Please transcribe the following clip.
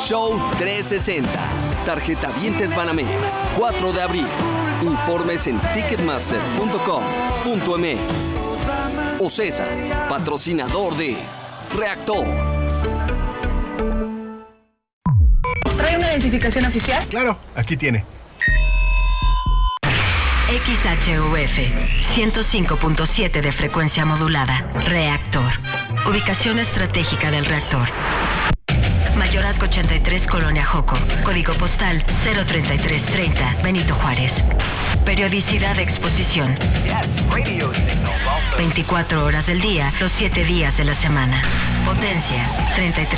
Show 360. Tarjetavientes Banamex, 4 de abril. Informes en ticketmaster.com.mx. Ocesa, patrocinador de Reactor. ¿Trae una identificación oficial? Claro, aquí tiene. XHUF 105.7 de frecuencia modulada. Reactor. Ubicación estratégica del reactor. Mayorazgo 83, Colonia Joco. Código postal 03330, Benito Juárez. Periodicidad de exposición. 24 horas del día, los 7 días de la semana. Potencia 33.